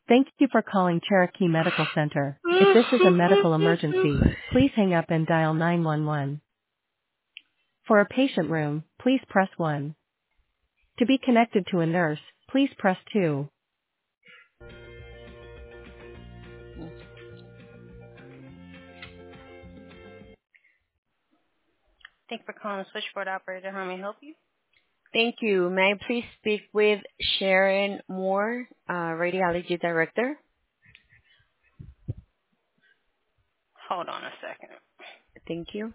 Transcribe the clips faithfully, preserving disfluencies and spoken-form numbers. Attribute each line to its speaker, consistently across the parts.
Speaker 1: Thank you for calling Cherokee Medical Center. If this is a medical emergency, please hang up and dial nine one one. For a patient room, please press one. To be connected to a nurse, please press two. Thank you for calling the switchboard operator. How may I help you?
Speaker 2: Thank you. May I please speak with Sharon Moore, uh, Radiology Director?
Speaker 1: Hold on a second.
Speaker 2: Thank you.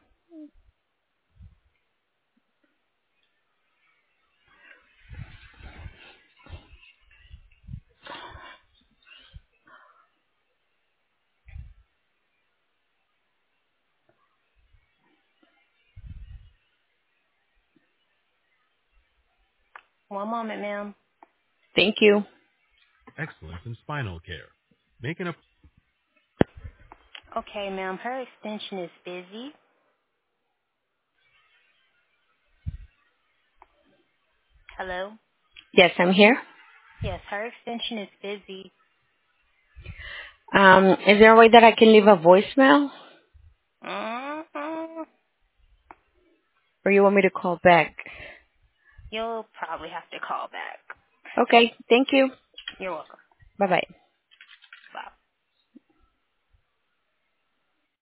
Speaker 1: One moment, ma'am.
Speaker 2: Thank you.
Speaker 3: Excellence in spinal care. Making a
Speaker 1: Okay, ma'am. Her extension is busy. Hello?
Speaker 2: Yes, I'm here.
Speaker 1: Yes, her extension is busy.
Speaker 2: Um, is there a way that I can leave a voicemail,
Speaker 1: Mm-hmm.
Speaker 2: or you want me to call back?
Speaker 1: You'll probably have to call back.
Speaker 2: Okay. Thank you.
Speaker 1: You're welcome.
Speaker 2: Bye-bye.